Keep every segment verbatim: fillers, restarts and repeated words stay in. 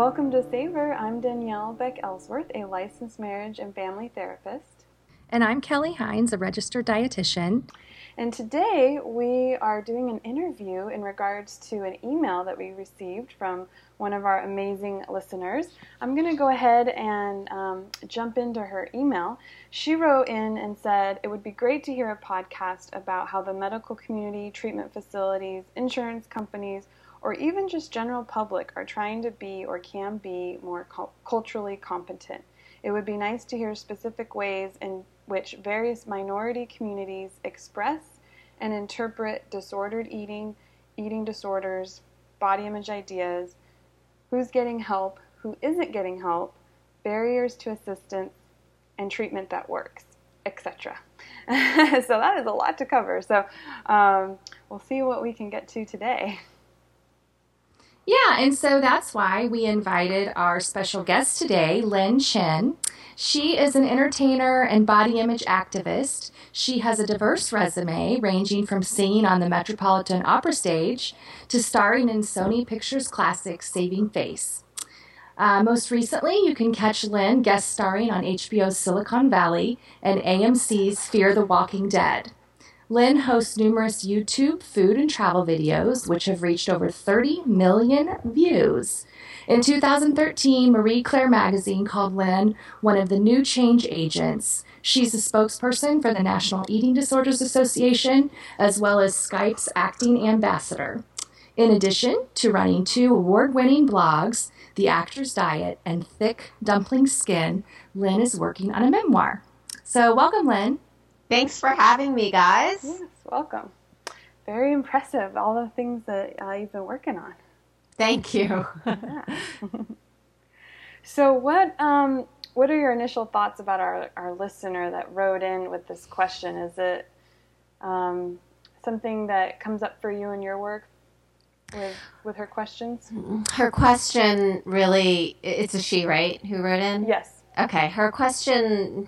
Welcome to Savor. I'm Danielle Beck-Ellsworth, a licensed marriage and family therapist. And I'm Kelly Hines, a registered dietitian. And today we are doing an interview in regards to an email that we received from one of our amazing listeners. I'm going to go ahead and um, jump into her email. She wrote in and said, it would be great to hear a podcast about how the medical community, treatment facilities, insurance companies, or even just general public are trying to be or can be more culturally competent. It would be nice to hear specific ways in which various minority communities express and interpret disordered eating, eating disorders, body image ideas, who's getting help, who isn't getting help, barriers to assistance, and treatment that works, et cetera. So that is a lot to cover. So um, we'll see what we can get to today. Yeah, and so that's why we invited our special guest today, Lynn Chen. She is an entertainer and body image activist. She has a diverse resume ranging from singing on the Metropolitan Opera stage to starring in Sony Pictures classic Saving Face. Uh, most recently, you can catch Lynn guest starring on H B O's Silicon Valley and A M C's Fear the Walking Dead. Lynn hosts numerous YouTube food and travel videos, which have reached over thirty million views. In two thousand thirteen, Marie Claire magazine called Lynn one of the new change agents. She's a spokesperson for the National Eating Disorders Association, as well as Skype's acting ambassador. In addition to running two award-winning blogs, The Actor's Diet and Thick Dumpling Skin, Lynn is working on a memoir. So welcome, Lynn. Thanks for having me, guys. Yes, welcome. Very impressive, all the things that uh, you've been working on. Thank you. Yeah. So what um, what are your initial thoughts about our, our listener that wrote in with this question? Is it um, something that comes up for you in your work with, with her questions? Her question really, it's a she, right, who wrote in? Yes. Okay, her question...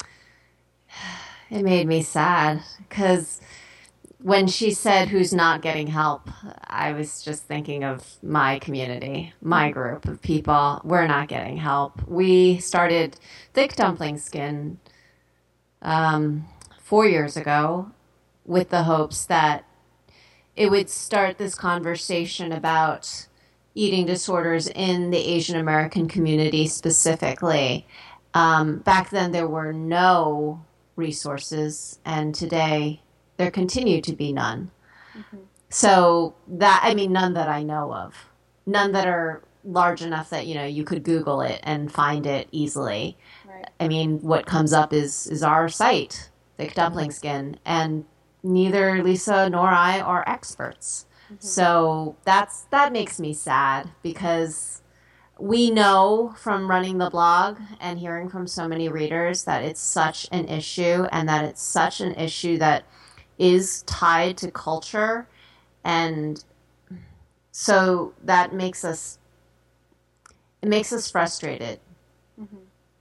It made me sad because when she said who's not getting help, I was just thinking of my community, my group of people. We're not getting help. We started Thick Dumpling Skin um, four years ago with the hopes that it would start this conversation about eating disorders in the Asian American community specifically. Um, back then, there were no resources, and today there continue to be none. Mm-hmm. So that, I mean, none that I know of, none that are large enough that, you know, you could Google it and find it easily. Right. I mean, what comes up is, is our site, Thick Dumpling Skin, and neither Lisa nor I are experts. Mm-hmm. So that's, that makes me sad because we know from running the blog and hearing from so many readers that it's such an issue and that it's such an issue that is tied to culture. And so that makes us, it makes us frustrated. Mm-hmm.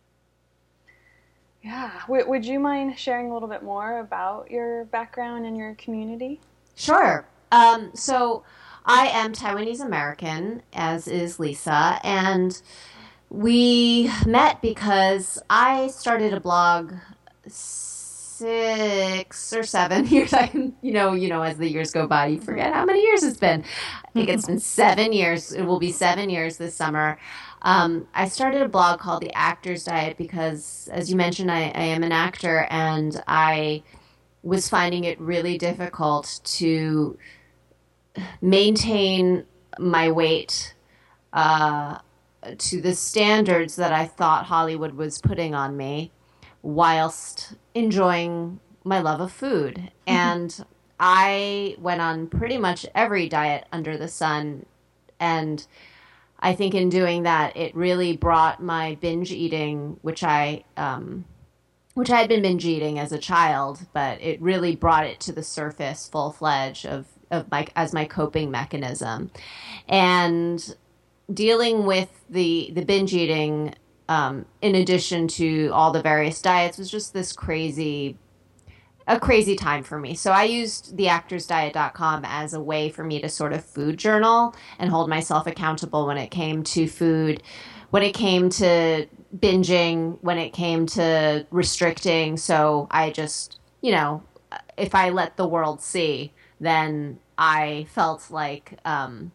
Yeah. W- would you mind sharing a little bit more about your background and your community? Sure. Um, so I am Taiwanese American, as is Lisa, and we met because I started a blog six or seven years. I, you know, you know, as the years go by, you forget how many years it's been. I think it's been seven years. It will be seven years this summer. Um, I started a blog called The Actor's Diet because, as you mentioned, I, I am an actor, and I was finding it really difficult to maintain my weight uh, to the standards that I thought Hollywood was putting on me whilst enjoying my love of food. Mm-hmm. And I went on pretty much every diet under the sun. And I think in doing that, it really brought my binge eating, which I, um, which I had been binge eating as a child, but it really brought it to the surface full-fledged of of my as my coping mechanism. And dealing with the the binge eating um, in addition to all the various diets was just this crazy a crazy time for me. So I used the actors diet dot com as a way for me to sort of food journal and hold myself accountable when it came to food, when it came to binging, when it came to restricting. So I just, you know, if I let the world see, then I felt like um,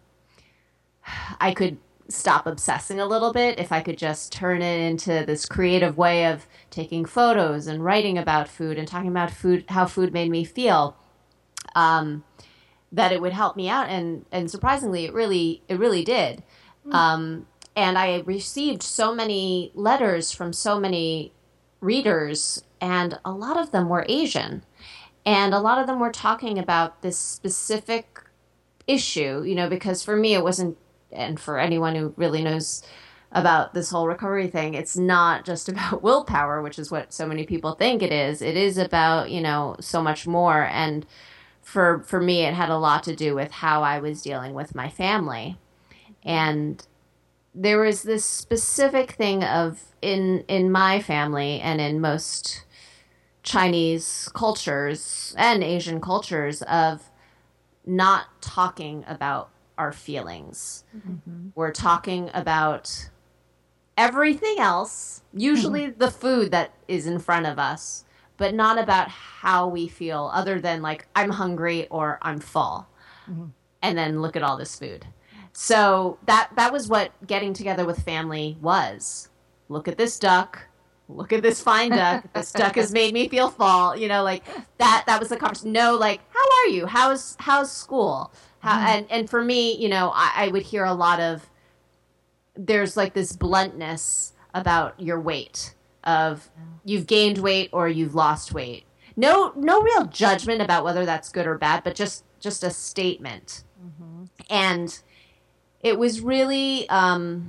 I could stop obsessing a little bit if I could just turn it into this creative way of taking photos and writing about food and talking about food, how food made me feel, um, that it would help me out. And, and surprisingly, it really, it really did. Mm. Um, and I received so many letters from so many readers, and a lot of them were Asian. And a lot of them were talking about this specific issue, you know, because for me, it wasn't, and for anyone who really knows about this whole recovery thing, it's not just about willpower, which is what so many people think it is. It is about, you know, so much more. And for for me, it had a lot to do with how I was dealing with my family. And there was this specific thing of, in in my family and in most Chinese cultures and Asian cultures, of not talking about our feelings. Mm-hmm. We're talking about everything else, usually mm-hmm. the food that is in front of us, but not about how we feel, other than like, I'm hungry or I'm full. Mm-hmm. And then look at all this food. So that that was what getting together with family was. Look at this duck. Look at this fine duck. This duck has made me feel full. You know, like that that was the conversation. No, like, how are you? How's how's school? How, mm-hmm. and, and for me, you know, I, I would hear a lot of, there's like this bluntness about your weight, of you've gained weight or you've lost weight. No, no real judgment about whether that's good or bad, but just, just a statement. Mm-hmm. And it was really, um,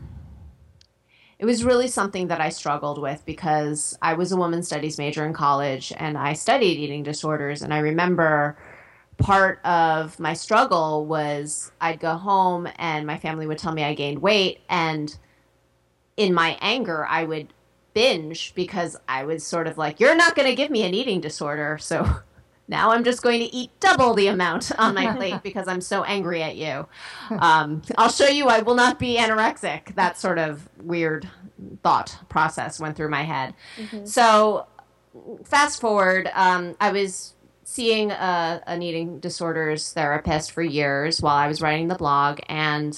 it was really something that I struggled with, because I was a women's studies major in college and I studied eating disorders. And I remember part of my struggle was I'd go home and my family would tell me I gained weight, and in my anger I would binge, because I was sort of like, you're not going to give me an eating disorder, so now I'm just going to eat double the amount on my plate because I'm so angry at you. Um, I'll show you I will not be anorexic. That sort of weird thought process went through my head. Mm-hmm. So fast forward, um, I was seeing a, an eating disorders therapist for years while I was writing the blog. And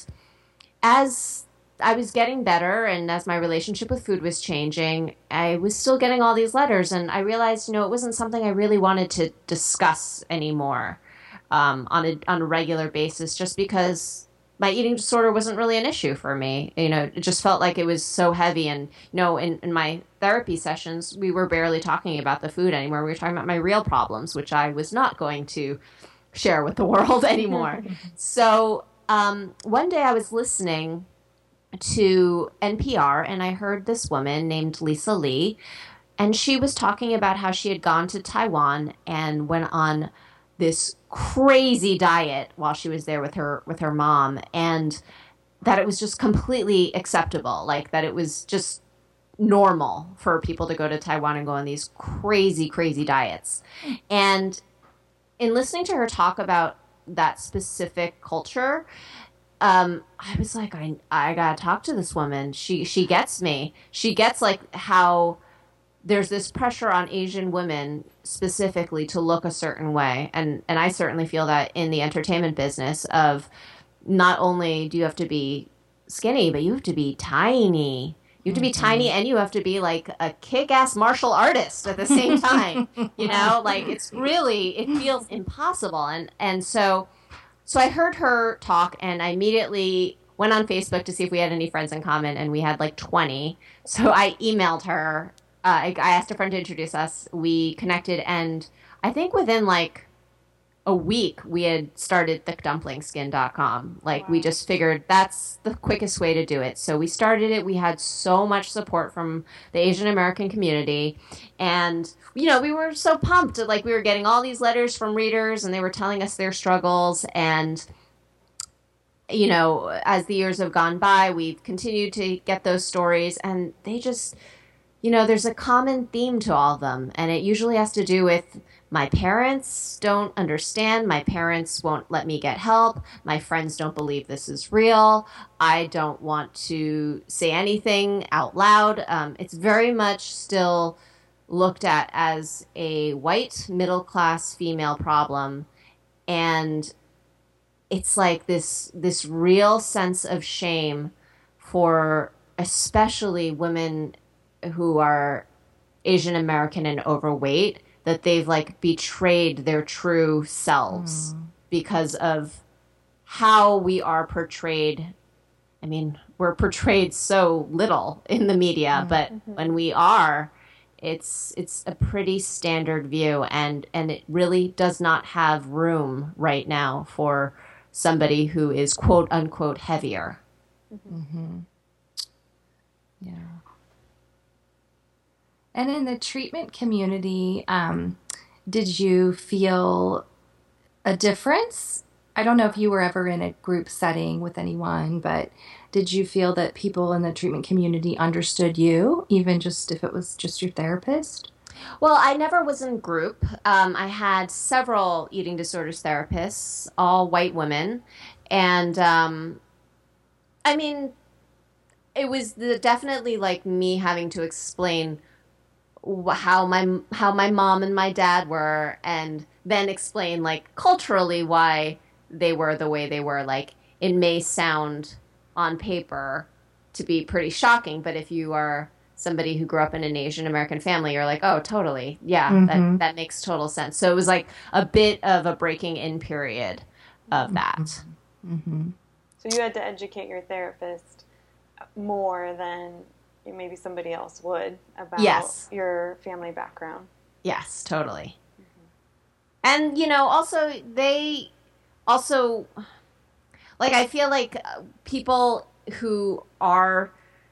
as I was getting better and as my relationship with food was changing, I was still getting all these letters. And I realized, you know, it wasn't something I really wanted to discuss anymore um, on a, on a regular basis, just because my eating disorder wasn't really an issue for me. You know, it just felt like it was so heavy. And, you know, in, in my therapy sessions, we were barely talking about the food anymore. We were talking about my real problems, which I was not going to share with the world anymore. So um, one day I was listening to N P R and I heard this woman named Lisa Lee, and she was talking about how she had gone to Taiwan and went on this crazy diet while she was there with her with her mom, and that it was just completely acceptable, like that it was just normal for people to go to Taiwan and go on these crazy crazy diets. And in listening to her talk about that specific culture, um I was like, I I gotta talk to this woman. She she gets me. She gets like how there's this pressure on Asian women specifically to look a certain way. And, and I certainly feel that in the entertainment business, of not only do you have to be skinny, but you have to be tiny. You have to be mm-hmm. tiny, and you have to be like a kick-ass martial artist at the same time. You know, like it's really, it feels impossible. And, and so, so I heard her talk, and I immediately went on Facebook to see if we had any friends in common, and we had like twenty. So I emailed her. Uh, I, I asked a friend to introduce us. We connected, and I think within like a week, we had started thick dumpling skin dot com. Like, wow. We just figured that's the quickest way to do it. So we started it. We had so much support from the Asian American community. And, you know, we were so pumped. Like, we were getting all these letters from readers, and they were telling us their struggles. And, you know, as the years have gone by, we've continued to get those stories, and they just... you know, there's a common theme to all of them, and it usually has to do with my parents don't understand, my parents won't let me get help, my friends don't believe this is real, I don't want to say anything out loud. Um, it's very much still looked at as a white middle-class female problem, and it's like this this real sense of shame for especially women who are Asian American and overweight, that they've like betrayed their true selves mm. because of how we are portrayed. I mean, we're portrayed so little in the media, mm-hmm. but mm-hmm. when we are, it's it's a pretty standard view, and and it really does not have room right now for somebody who is quote unquote heavier. Mm-hmm. Yeah. And in the treatment community, um, did you feel a difference? I don't know if you were ever in a group setting with anyone, but did you feel that people in the treatment community understood you, even just if it was just your therapist? Well, I never was in group. Um, I had several eating disorders therapists, all white women. And, um, I mean, it was the, definitely like me having to explain how my how my mom and my dad were, and then explain like culturally why they were the way they were. Like, it may sound on paper to be pretty shocking, but if you are somebody who grew up in an Asian American family, you're like, oh, totally, yeah, mm-hmm. that that makes total sense. So it was like a bit of a breaking in period of that. Mm-hmm. So you had to educate your therapist more than maybe somebody else would about yes. your family background. Yes, totally. Mm-hmm. And, you know, also, they also, like, I feel like people who are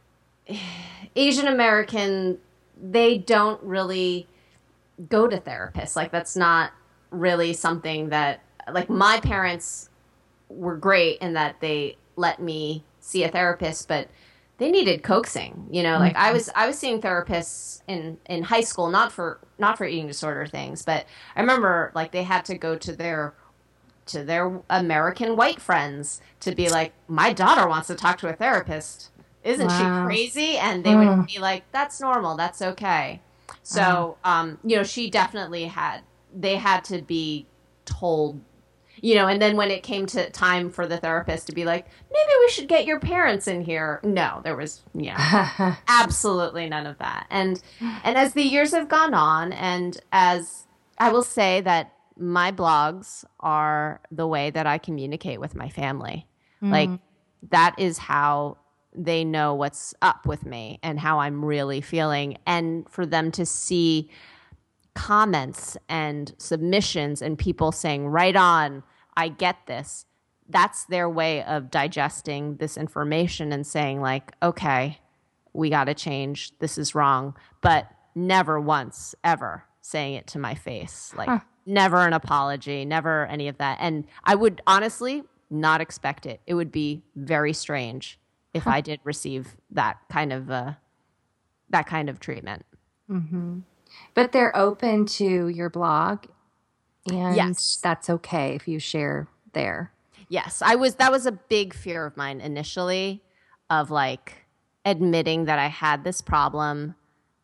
Asian American, they don't really go to therapists. Like, that's not really something that, like, my parents were great in that they let me see a therapist, but they needed coaxing, you know, like I was, I was seeing therapists in, in high school, not for, not for eating disorder things, but I remember like they had to go to their, to their American white friends to be like, my daughter wants to talk to a therapist. Isn't wow. she crazy? And they mm. would be like, that's normal. That's okay. So, uh. um, you know, she definitely had, they had to be told, you know, and then when it came to time for the therapist to be like, maybe we should get your parents in here. No, there was, yeah, absolutely none of that. And, and as the years have gone on, and as I will say that my blogs are the way that I communicate with my family. Mm. Like, that is how they know what's up with me and how I'm really feeling. And for them to see comments and submissions and people saying, right on, I get this. That's their way of digesting this information and saying like, okay, we got to change. This is wrong. But never once, ever saying it to my face. Like huh. never an apology, never any of that. And I would honestly not expect it. It would be very strange if huh. I did receive that kind of uh, that kind of treatment. Mm-hmm. But they're open to your blog. And yes. that's okay if you share there. Yes, I was. That was a big fear of mine initially, of like admitting that I had this problem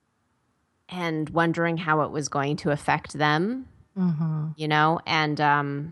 and wondering how it was going to affect them. Mm-hmm. You know, and um,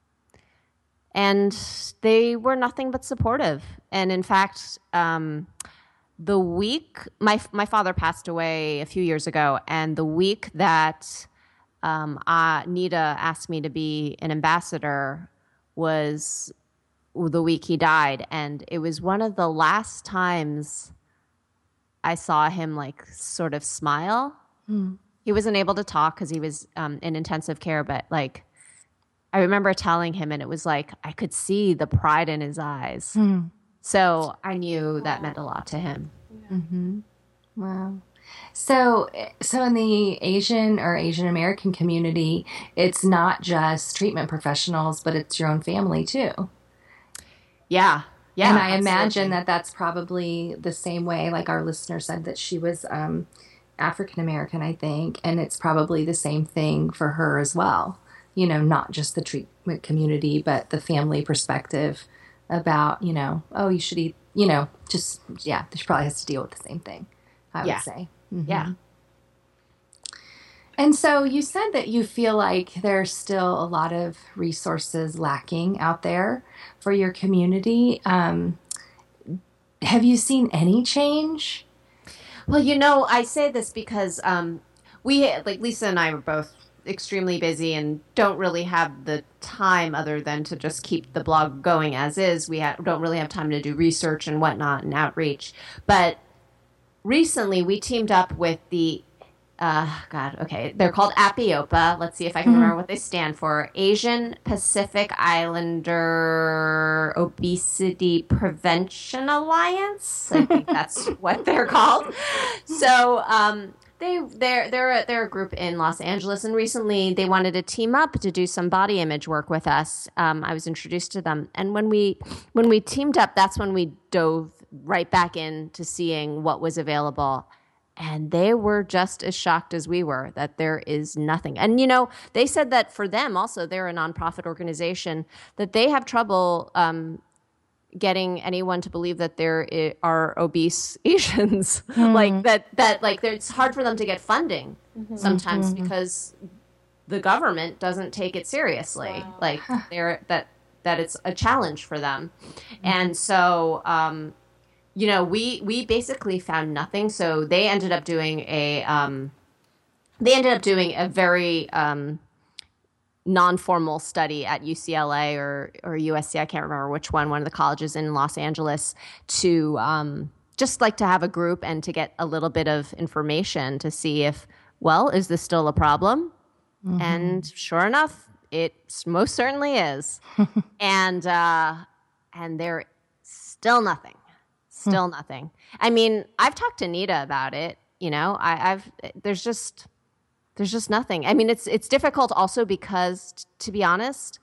and they were nothing but supportive. And in fact, um, the week my my father passed away a few years ago, and the week that Um, uh, Nita asked me to be an ambassador was the week he died. And it was one of the last times I saw him like sort of smile. Mm. He wasn't able to talk because he was um, in intensive care. But like, I remember telling him, and it was like, I could see the pride in his eyes. Mm. So I knew that meant a lot to him. Yeah. Mm-hmm. Wow. So, so in the Asian or Asian American community, it's not just treatment professionals, but it's your own family too. Yeah. Yeah. And I absolutely. imagine that that's probably the same way, like our listener said that she was um, African American, I think, and it's probably the same thing for her as well. You know, not just the treatment community, but the family perspective about, you know, oh, you should eat, you know, just, yeah, she probably has to deal with the same thing, I Yeah. would say. Mm-hmm. Yeah. And so you said that you feel like there's still a lot of resources lacking out there for your community. Um, have you seen any change? Well, you know, I say this because um, we, like Lisa and I were both extremely busy and don't really have the time other than to just keep the blog going as is. We ha- don't really have time to do research and whatnot and outreach. But recently we teamed up with the, uh, God, okay, they're called APIOPA. Let's see if I can remember what they stand for. Asian Pacific Islander Obesity Prevention Alliance. I think that's what they're called. So, um, They they're they're a, they're a group in Los Angeles, and recently they wanted to team up to do some body image work with us. Um, I was introduced to them, and when we when we teamed up, that's when we dove right back into seeing what was available, and they were just as shocked as we were that there is nothing. And you know, they said that for them also, they're a nonprofit organization, that they have trouble Um, getting anyone to believe that there are obese Asians, mm. like that, that like it's hard for them to get funding mm-hmm. sometimes mm-hmm. because the government doesn't take it seriously. Wow. Like they're, that, that it's a challenge for them. Mm-hmm. And so, um, you know, we, we basically found nothing. So they ended up doing a, um, they ended up doing a very, um, non-formal study at U C L A or or U S C, I can't remember which one, one of the colleges in Los Angeles, to um, just like to have a group and to get a little bit of information to see if, well, is this still a problem? Mm-hmm. And sure enough, it most certainly is. and uh, and there still nothing, still hmm. nothing. I mean, I've talked to Nita about it. You know, I, I've there's just. There's just nothing. I mean, it's it's difficult also because, t- to be honest,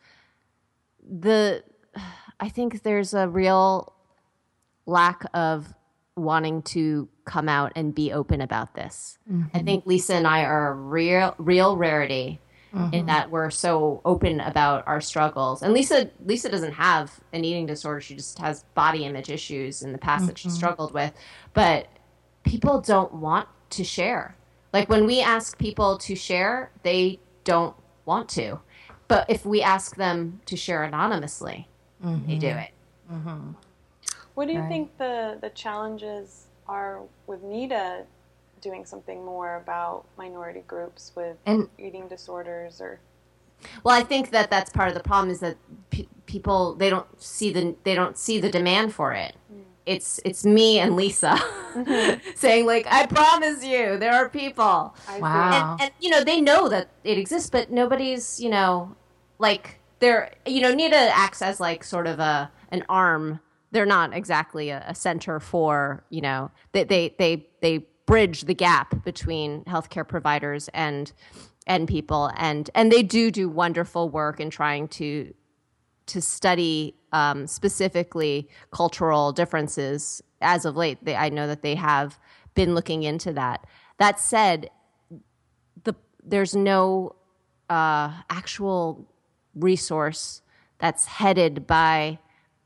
the I think there's a real lack of wanting to come out and be open about this. Mm-hmm. I think Lisa and I are a real real rarity mm-hmm. in that we're so open about our struggles. And Lisa Lisa doesn't have an eating disorder; she just has body image issues in the past mm-hmm. that she struggled with. But people don't want to share. Like when we ask people to share, they don't want to. But if we ask them to share anonymously, mm-hmm. they do it. Mm-hmm. What do you right. think the, the challenges are with Nita doing something more about minority groups with and, eating disorders? Or well, I think that that's part of the problem is that pe- people they don't see the they don't see the demand for it. Mm. It's it's me and Lisa mm-hmm. saying, like, I promise you, there are people. I wow. And, and, you know, they know that it exists, but nobody's, you know, like, they're, you know, Nita acts as, like, sort of a an arm. They're not exactly a, a center for, you know, they, they, they, they bridge the gap between healthcare providers and and people. And, and they do do wonderful work in trying to to study um, specifically cultural differences. As of late, they, I know that they have been looking into that. That said, the there's no uh, actual resource that's headed by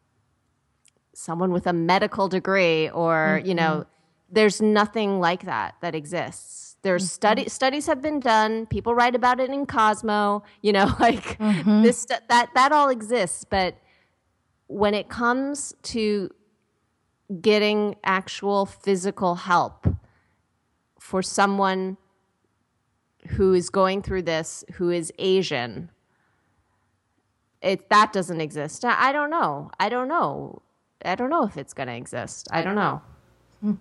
someone with a medical degree or, mm-hmm. you know, there's nothing like that that exists. There's mm-hmm. study studies have been done. People write about it in Cosmo, you know, like mm-hmm. this, that, that all exists. But when it comes to getting actual physical help for someone who is going through this, who is Asian, it, that doesn't exist. I, I don't know. I don't know. I don't know if it's going to exist. I don't know. Hmm.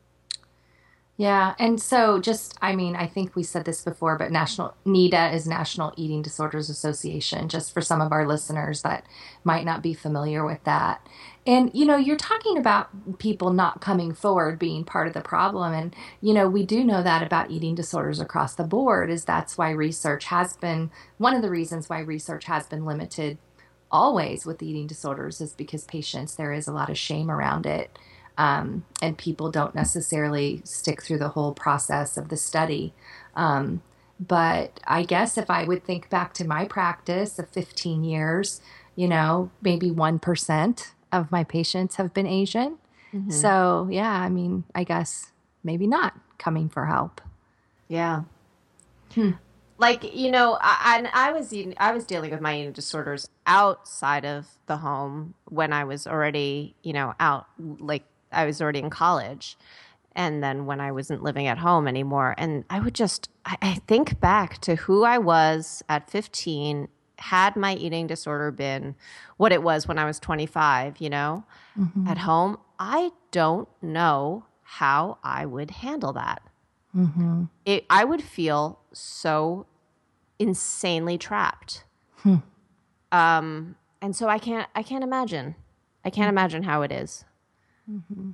Yeah, and so just, I mean, I think we said this before, but National NEDA is National Eating Disorders Association, just for some of our listeners that might not be familiar with that. And, you know, you're talking about people not coming forward being part of the problem. And, you know, we do know that about eating disorders across the board, is that's why research has been, one of the reasons why research has been limited always with eating disorders is because patients, there is a lot of shame around it. um, and people don't necessarily stick through the whole process of the study. Um, but I guess if I would think back to my practice of fifteen years, you know, maybe one percent of my patients have been Asian. Mm-hmm. So, yeah, I mean, I guess maybe not coming for help. Yeah. Hmm. Like, you know, I, I, I was eating, I was dealing with my eating disorders outside of the home when I was already, you know, out, like I was already in college. And then when I wasn't living at home anymore. And I would just, I, I think back to who I was at fifteen, had my eating disorder been what it was when I was twenty-five, you know, mm-hmm. at home, I don't know how I would handle that. Mm-hmm. It, I would feel so insanely trapped. Hmm. Um, and so I can't, I can't imagine. I can't mm-hmm. imagine how it is. Mm-hmm.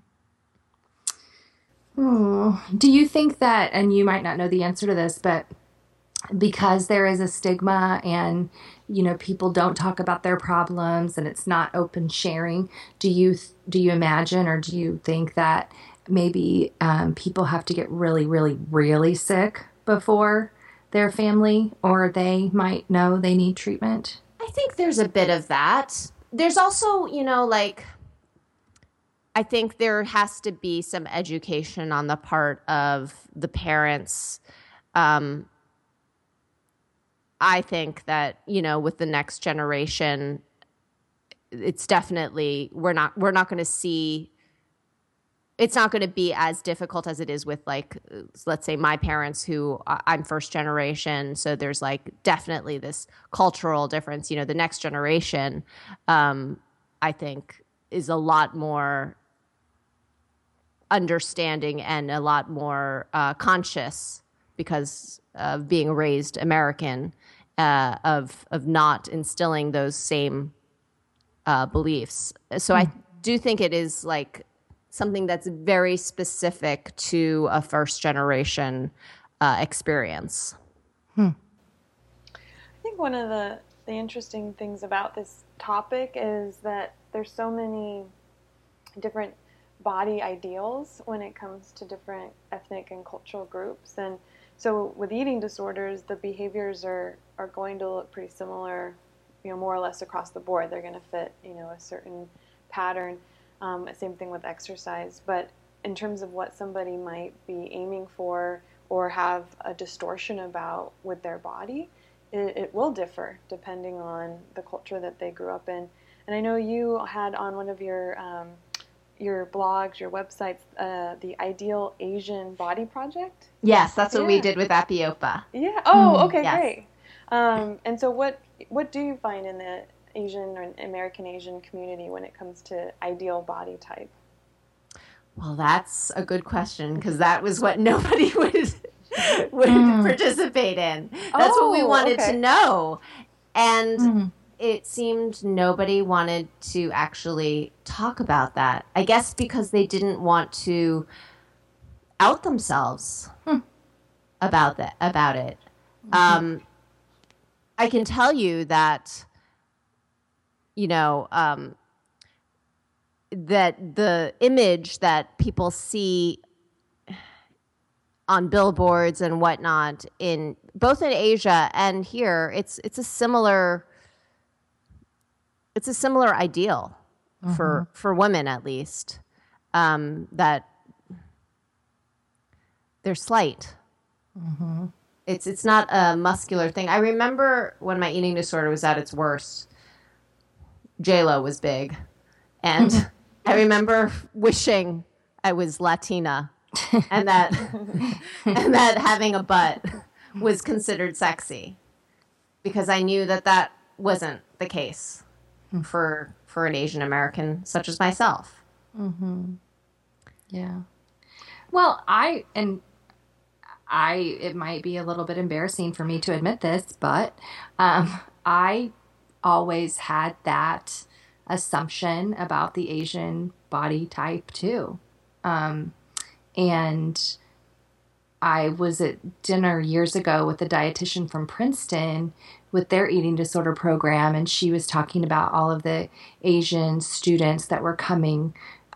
Oh, do you think that, and you might not know the answer to this, but because there is a stigma and, you know, people don't talk about their problems and it's not open sharing, do you, do you imagine or do you think that maybe um, people have to get really, really, really sick before their family or they might know they need treatment? I think there's a bit of that. There's also, you know, like, I think there has to be some education on the part of the parents. Um, I think that, you know, with the next generation, it's definitely, we're not, we're not going to see, it's not going to be as difficult as it is with, like, let's say my parents who uh, I'm first generation. So there's like definitely this cultural difference. You know, the next generation, um, I think is a lot more understanding and a lot more uh, conscious because of being raised American, uh, of of not instilling those same uh, beliefs. So mm. I do think it is like something that's very specific to a first generation uh, experience. Hmm. I think one of the, the interesting things about this topic is that there's so many different body ideals when it comes to different ethnic and cultural groups. And so with eating disorders, the behaviors are, are going to look pretty similar, you know, more or less across the board. They're going to fit, you know, a certain pattern. Um, same thing with exercise. But in terms of what somebody might be aiming for or have a distortion about with their body, it, it will differ depending on the culture that they grew up in. And I know you had on one of your um, your blogs, your websites, uh, the Ideal Asian Body Project? Yes, that's what yeah. we did with Apiopa. Yeah. Oh, okay, yes. great. Um, and so what what do you find in the Asian or American Asian community when it comes to ideal body type? Well, that's a good question because that was what nobody would would mm. participate in. That's oh, what we wanted okay. to know. And mm. it seemed nobody wanted to actually talk about that. I guess because they didn't want to out themselves hmm. about that about it. Mm-hmm. Um, I can tell you that, you know, um, that the image that people see on billboards and whatnot in both in Asia and here, it's it's a similar. It's a similar ideal mm-hmm. for, for women, at least, um, that they're slight. Mm-hmm. It's it's not a muscular thing. I remember when my eating disorder was at its worst, J-Lo was big. And I remember wishing I was Latina and that and that having a butt was considered sexy because I knew that that wasn't the case. For for an Asian American such as myself. Mm-hmm. Yeah. Well, I and I it might be a little bit embarrassing for me to admit this, but um, I always had that assumption about the Asian body type too, um, and I was at dinner years ago with a dietitian from Princeton with their eating disorder program, and she was talking about all of the Asian students that were coming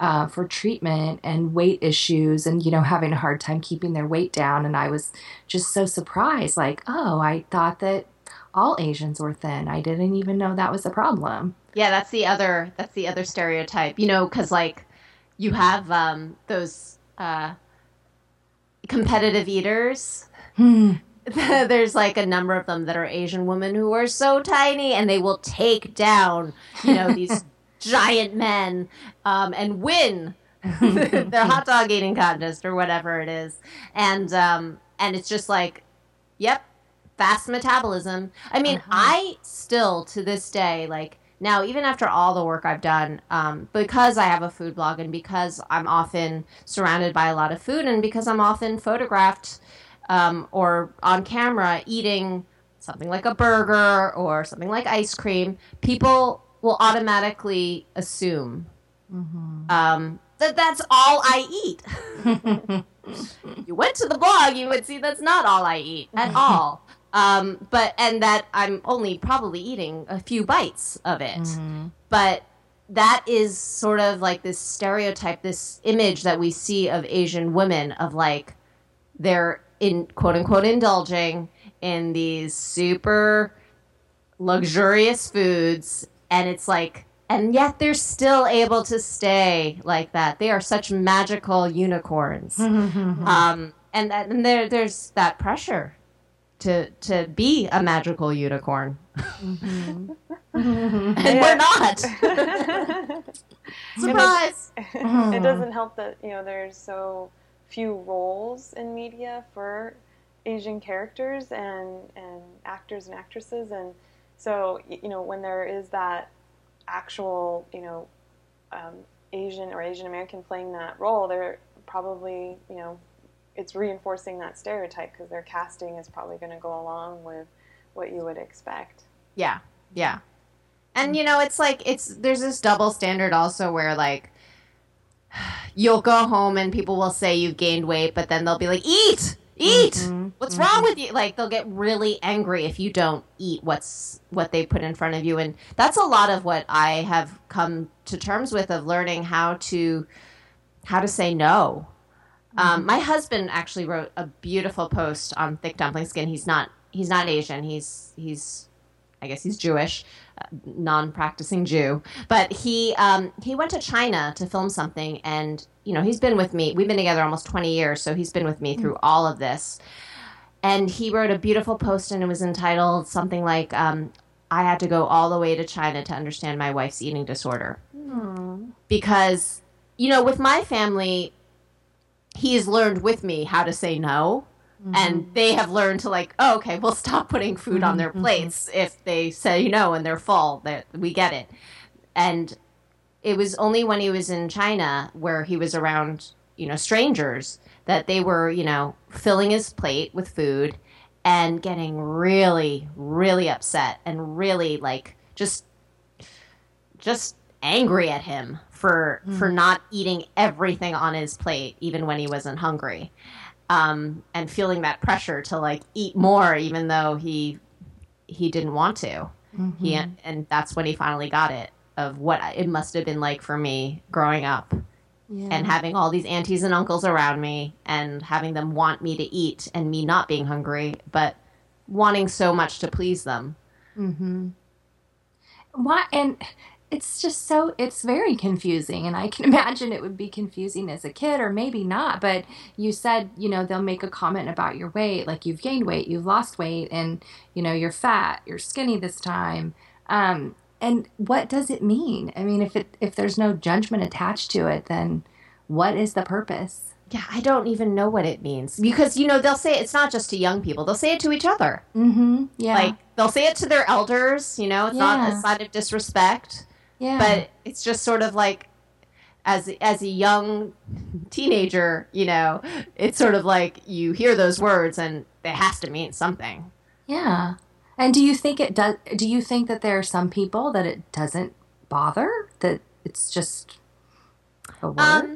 uh, for treatment and weight issues and, you know, having a hard time keeping their weight down. And I was just so surprised, like, oh, I thought that all Asians were thin. I didn't even know that was a problem. Yeah, that's the other that's the other stereotype, you know, because like you have um, those uh, competitive eaters. Hmm. There's like a number of them that are Asian women who are so tiny, and they will take down, you know, these giant men um, and win their hot dog eating contest or whatever it is, and um, and it's just like, yep, fast metabolism. I mean, uh-huh. I still to this day, like now, even after all the work I've done, um, because I have a food blog and because I'm often surrounded by a lot of food and because I'm often photographed um, or on camera eating something like a burger or something like ice cream, people will automatically assume mm-hmm. um, that that's all I eat. You went to the blog, you would see that's not all I eat at all. Um, but, and that I'm only probably eating a few bites of it. Mm-hmm. But that is sort of like this stereotype, this image that we see of Asian women of like, they're in quote unquote indulging in these super luxurious foods. And it's like, and yet they're still able to stay like that. They are such magical unicorns. Mm-hmm. Um, and that, and there, there's that pressure to to be a magical unicorn. Mm-hmm. And we're not. Surprise! It, it doesn't help that, you know, there's so few roles in media for Asian characters and, and actors and actresses. And so, you know, when there is that actual, you know, um, Asian or Asian American playing that role, they're probably, you know, it's reinforcing that stereotype because their casting is probably going to go along with what you would expect. Yeah, yeah. And, you know, it's like, it's there's this double standard also where, like, you'll go home and people will say you've gained weight, but then they'll be like, eat! Eat! Mm-hmm. What's mm-hmm. wrong with you? Like, they'll get really angry if you don't eat what's what they put in front of you. And that's a lot of what I have come to terms with of learning how to how to say no. Um, my husband actually wrote a beautiful post on Thick Dumpling Skin. He's not he's not Asian. He's he's I guess he's Jewish, uh, non-practicing Jew. But he um, he went to China to film something, and you know he's been with me. We've been together almost twenty years, so he's been with me through all of this. And he wrote a beautiful post, and it was entitled something like, um, "I had to go all the way to China to understand my wife's eating disorder," mm. because you know with my family. He has learned with me how to say no, mm-hmm. and they have learned to like, oh, okay, we'll stop putting food mm-hmm. on their plates mm-hmm. if they say no and they're full. That we get it. And it was only when he was in China where he was around, you know, strangers that they were, you know, filling his plate with food and getting really, really upset and really like just, just angry at him. For, mm. for not eating everything on his plate, even when he wasn't hungry, um, and feeling that pressure to like eat more, even though he he didn't want to. Mm-hmm. He and that's when he finally got it of what it must have been like for me growing up, yeah. and having all these aunties and uncles around me, and having them want me to eat, and me not being hungry, but wanting so much to please them. Mm-hmm. Why and. It's just so, it's very confusing, and I can imagine it would be confusing as a kid, or maybe not, but you said, you know, they'll make a comment about your weight, like you've gained weight, you've lost weight, and, you know, you're fat, you're skinny this time, um, and what does it mean? I mean, if it if there's no judgment attached to it, then what is the purpose? Yeah, I don't even know what it means, because, you know, they'll say it's not just to young people, they'll say it to each other. Mm-hmm, yeah. Like, they'll say it to their elders, you know, it's yeah. not a sign of disrespect. Yeah. But it's just sort of like, as as a young teenager, you know, it's sort of like you hear those words and it has to mean something. Yeah. And do you think it does? Do you think that there are some people that it doesn't bother? That it's just a word? Um,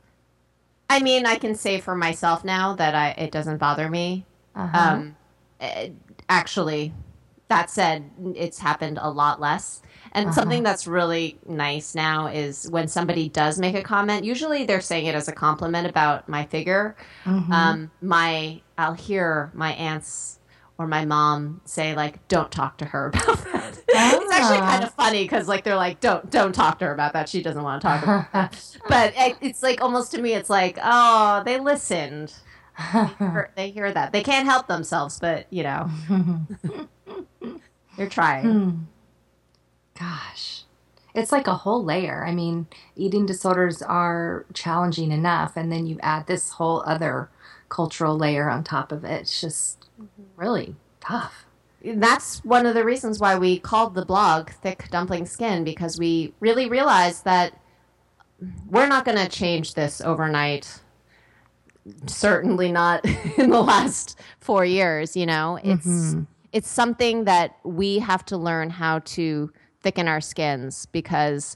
I mean, I can say for myself now that I it doesn't bother me. Uh-huh. Um, it, actually. that said, it's happened a lot less. And uh-huh. something that's really nice now is when somebody does make a comment, usually they're saying it as a compliment about my figure. Mm-hmm. Um, my, I'll hear my aunts or my mom say, like, don't talk to her about that. Ah. It's actually kind of funny because, like, they're like, don't don't talk to her about that. She doesn't want to talk about that. But it, it's like, almost to me, it's like, oh, they listened. They hear, they hear that. They can't help themselves, but, you know, they're trying. Gosh. It's like a whole layer. I mean, eating disorders are challenging enough, and then you add this whole other cultural layer on top of it. It's just really tough. That's one of the reasons why we called the blog Thick Dumpling Skin, because we really realized that we're not going to change this overnight. Certainly not in the last four years, you know. It's mm-hmm. it's something that we have to learn how to thicken our skins, because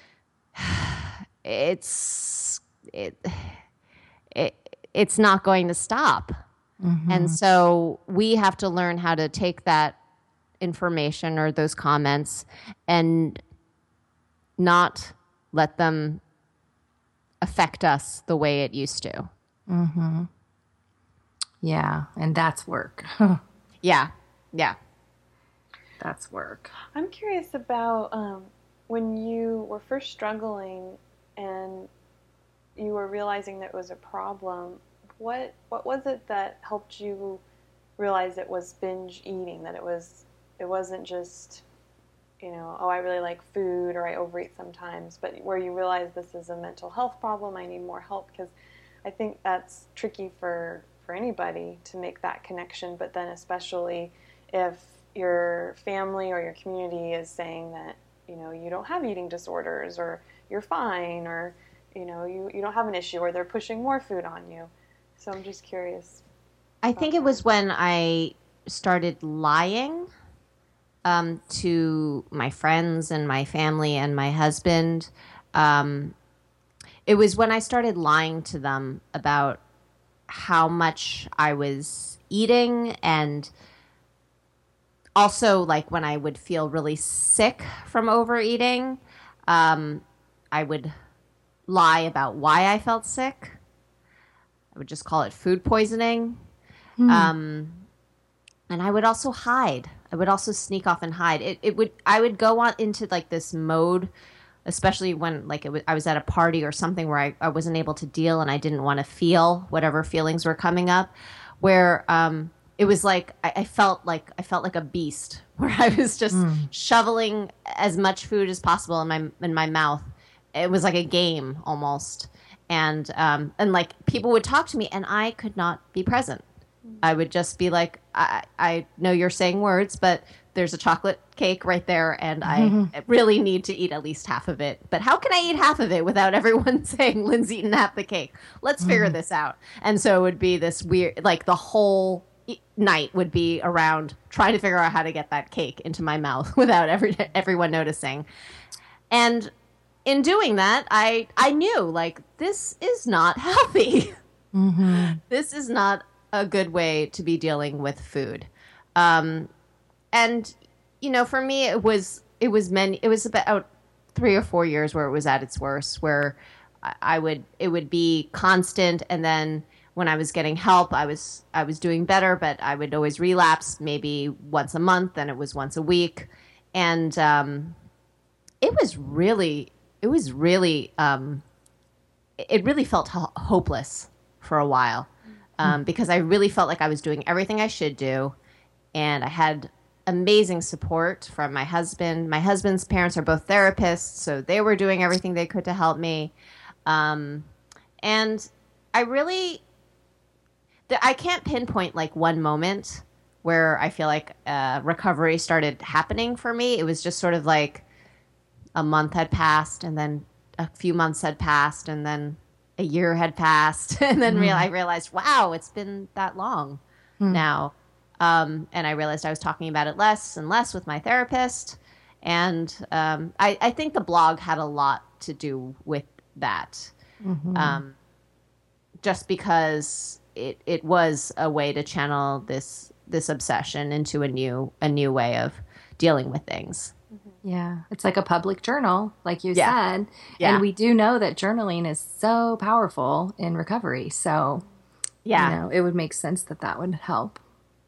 it's it, it it's not going to stop. Mm-hmm. And so we have to learn how to take that information or those comments and not let them affect us the way it used to. Mm-hmm. Yeah, and that's work. yeah, yeah. That's work. I'm curious about um, when you were first struggling and you were realizing that it was a problem, what what was it that helped you realize it was binge eating, that it was it wasn't just, you know, oh, I really like food or I overeat sometimes, but where you realize this is a mental health problem, I need more help? Because I think that's tricky for, for anybody to make that connection, but then especially if your family or your community is saying that, you know, you don't have eating disorders or you're fine or, you know, you, you don't have an issue, or they're pushing more food on you. So I'm just curious. I think it was when I started lying um, to my friends and my family and my husband. Um, it was when I started lying to them about how much I was eating, and also like when I would feel really sick from overeating, um, I would lie about why I felt sick. I would just call it food poisoning. Mm. Um, and I would also hide. I would also sneak off and hide. It, it would, I would go on into like this mode, especially when like it was, I was at a party or something where I, I wasn't able to deal and I didn't want to feel whatever feelings were coming up, where um, it was like I, I felt like I felt like a beast, where I was just mm. shoveling as much food as possible in my in my mouth. It was like a game almost. And um, and like people would talk to me and I could not be present. I would just be like, I, I know you're saying words, but there's a chocolate cake right there and I really need to eat at least half of it. But how can I eat half of it without everyone saying Lynn's eaten half the cake? Let's figure mm. this out. And so it would be this weird, like the whole night would be around trying to figure out how to get that cake into my mouth without every everyone noticing. And in doing that, I, I knew, like, this is not healthy. Mm-hmm. This is not a good way to be dealing with food. Um, and, you know, for me, it was, it was many, it was about three or four years where it was at its worst, where I would, it would be constant. And then when I was getting help, I was, I was doing better, but I would always relapse maybe once a month, and it was once a week. And um, it was really... It was really, um, it really felt ho- hopeless for a while um, mm. because I really felt like I was doing everything I should do. And I had amazing support from my husband. My husband's parents are both therapists, so they were doing everything they could to help me. Um, and I really, I can't pinpoint like one moment where I feel like uh, recovery started happening for me. It was just sort of like, a month had passed, and then a few months had passed, and then a year had passed, and then mm. real- I realized, wow, it's been that long mm. now. Um, and I realized I was talking about it less and less with my therapist, and um, I, I think the blog had a lot to do with that, mm-hmm. um, just because it it was a way to channel this this obsession into a new a new way of dealing with things. Yeah, it's like a public journal, like you Yeah. said. Yeah. And we do know that journaling is so powerful in recovery. So, Yeah. you know, it would make sense that that would help.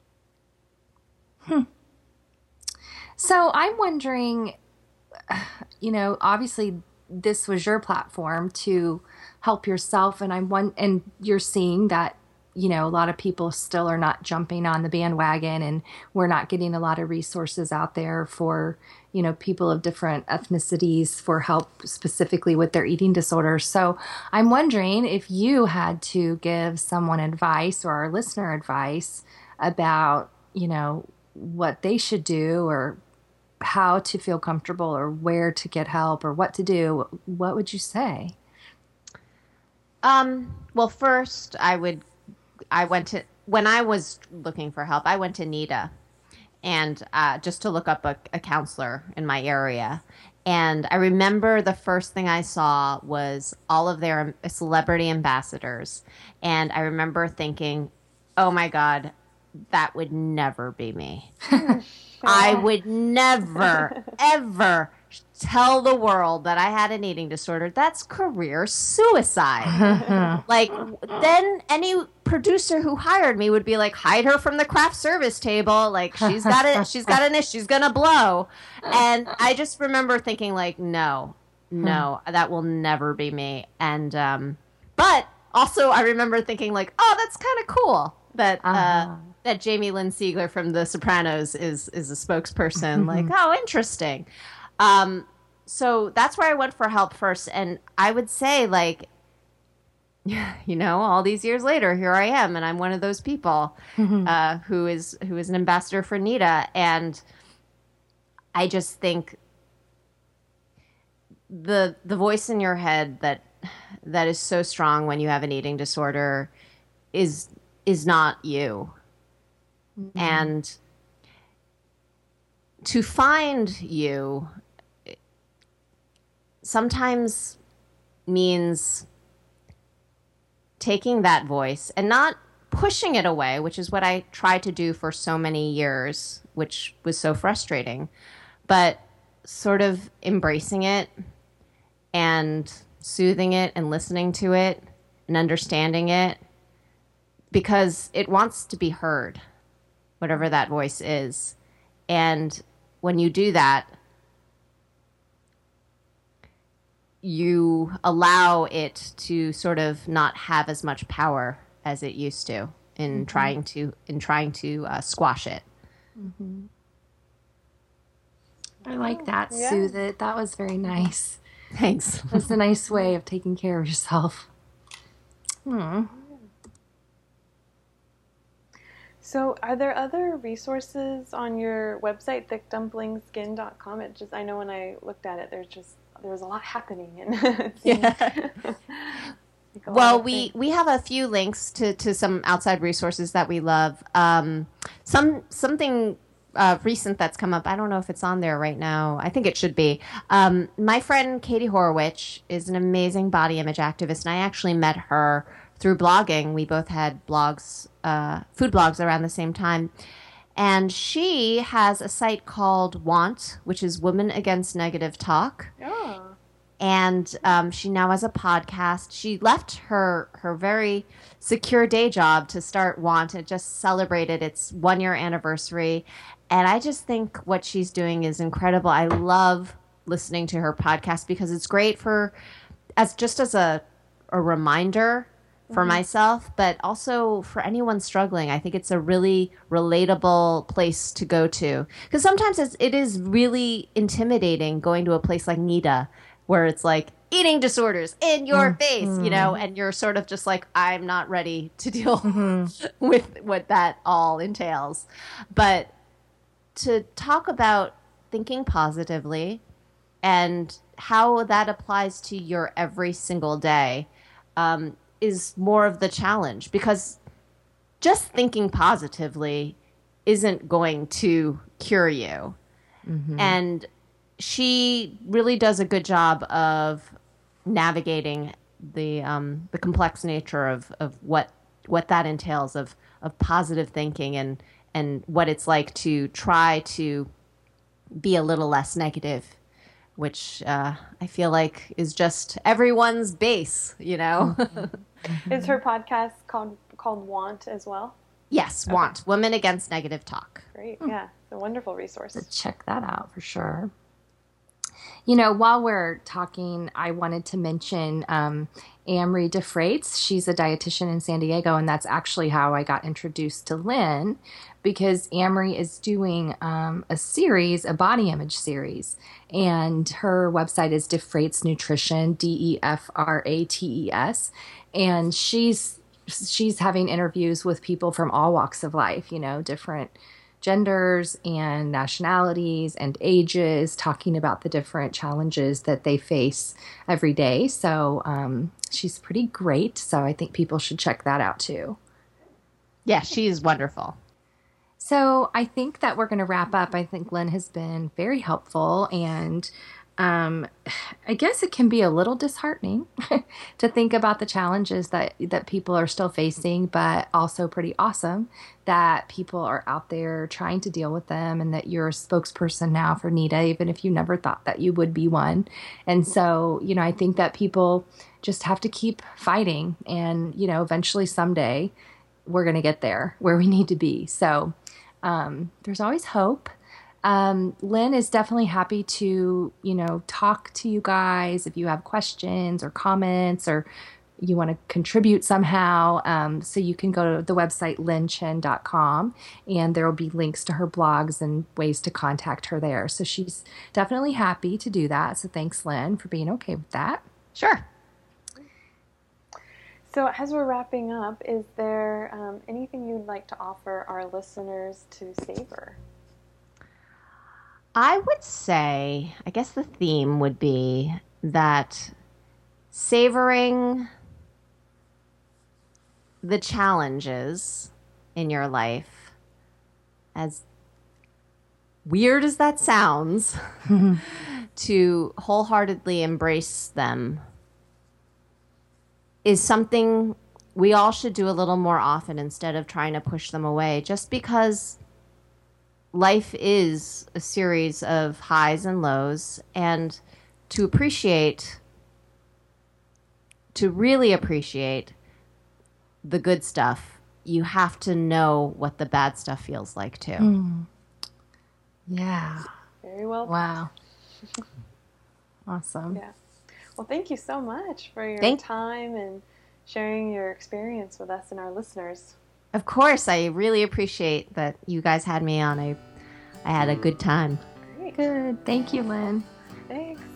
Hmm. So I'm wondering, you know, obviously this was your platform to help yourself. And I'm one, and you're seeing that, you know, a lot of people still are not jumping on the bandwagon, and we're not getting a lot of resources out there for, you know, people of different ethnicities for help specifically with their eating disorders. So I'm wondering if you had to give someone advice or our listener advice about, you know, what they should do or how to feel comfortable or where to get help or what to do, what would you say? Um, well, first I would, I went to, when I was looking for help, I went to NEDA and uh, just to look up a, a counselor in my area. And I remember the first thing I saw was all of their celebrity ambassadors. And I remember thinking, oh my God, that would never be me. I would never, ever tell the world that I had an eating disorder. That's career suicide. Like, then any producer who hired me would be like, hide her from the craft service table. Like, she's got it. She's got an issue. She's going to blow. And I just remember thinking like, no, no, that will never be me. And, um, but also I remember thinking like, oh, that's kind of cool that, uh, Uh-huh. that Jamie Lynn Sigler from The Sopranos is is a spokesperson. Like, oh, interesting. Um, so that's where I went for help first. And I would say, like, you know, all these years later, here I am, and I'm one of those people uh, who is who is an ambassador for NEDA. And I just think the the voice in your head that that is so strong when you have an eating disorder is is not you. And to find you sometimes means taking that voice and not pushing it away, which is what I tried to do for so many years, which was so frustrating, but sort of embracing it and soothing it and listening to it and understanding it because it wants to be heard, whatever that voice is. And when you do that, you allow it to sort of not have as much power as it used to in mm-hmm. trying to in trying to uh, squash it. Mm-hmm. I like that. Yeah. Soothe it. That was very nice. Thanks. That's a nice way of taking care of yourself. Hmm. So are there other resources on your website, thick dumpling skin dot com? It just, I know when I looked at it, there's just, there was a lot happening. And yeah. like well, we, we have a few links to, to some outside resources that we love. Um, some something uh, recent that's come up. I don't know if it's on there right now. I think it should be. Um, my friend Katie Horowitz is an amazing body image activist, and I actually met her through blogging. We both had blogs, uh, food blogs around the same time. And she has a site called Want, which is Women Against Negative Talk. Oh. And um, she now has a podcast. She left her her very secure day job to start Want. It just celebrated its one-year anniversary. And I just think what she's doing is incredible. I love listening to her podcast because it's great for, as just as a, a reminder for mm-hmm. myself, but also for anyone struggling. I think it's a really relatable place to go to. Because sometimes it's, it is really intimidating going to a place like NEDA, where it's like eating disorders in your mm-hmm. face, you know, and you're sort of just like, I'm not ready to deal mm-hmm. with what that all entails. But to talk about thinking positively and how that applies to your every single day um, is more of the challenge, because just thinking positively isn't going to cure you. Mm-hmm. And she really does a good job of navigating the um, the complex nature of, of what what that entails of of positive thinking and and what it's like to try to be a little less negative, which uh, I feel like is just everyone's base, you know? Is her podcast called called Want as well? Yes, okay. Want, Women Against Negative Talk. Great, yeah. It's a wonderful resource. So check that out for sure. You know, while we're talking, I wanted to mention um, Amory DeFreitas. She's a dietitian in San Diego, and that's actually how I got introduced to Lynn, because Amory is doing um, a series, a body image series, and her website is DeFreitas Nutrition, D E F R A T E S, and she's she's having interviews with people from all walks of life, you know, different genders and nationalities and ages, talking about the different challenges that they face every day. So um, she's pretty great. So I think people should check that out too. Yeah, she's wonderful. So I think that we're going to wrap up. I think Lynn has been very helpful, and um, I guess it can be a little disheartening to think about the challenges that, that people are still facing, but also pretty awesome that people are out there trying to deal with them, and that you're a spokesperson now for NEDA, even if you never thought that you would be one. And so, you know, I think that people just have to keep fighting, and, you know, eventually someday we're going to get there where we need to be. So um, there's always hope. Um, Lynn is definitely happy to, you know, talk to you guys if you have questions or comments, or you want to contribute somehow. Um, so you can go to the website lynn chen dot com, and there will be links to her blogs and ways to contact her there. So she's definitely happy to do that. So thanks, Lynn, for being okay with that. Sure. So as we're wrapping up, is there um, anything you'd like to offer our listeners to savor? I would say, I guess the theme would be that savoring the challenges in your life, as weird as that sounds, to wholeheartedly embrace them is something we all should do a little more often instead of trying to push them away, just because life is a series of highs and lows, and to appreciate, to really appreciate the good stuff, you have to know what the bad stuff feels like too. Mm. Yeah. Very well. Wow. Awesome. Yeah. Well, thank you so much for your Thank- time and sharing your experience with us and our listeners. Of course, I really appreciate that you guys had me on. I, I had a good time. Great. Good. Thank you, Lynn. Thanks.